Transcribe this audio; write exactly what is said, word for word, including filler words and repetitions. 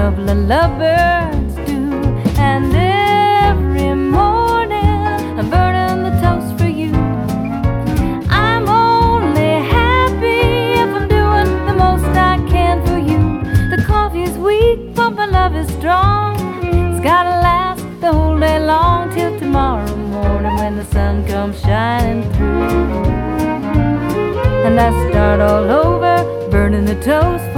couple of lovebirds do. And every morning I'm burning the toast for you. I'm only happy if I'm doing the most I can for you. The coffee's weak, but my love is strong. It's gotta last the whole day long till tomorrow morning when the sun comes shining through. And I start all over, burning the toast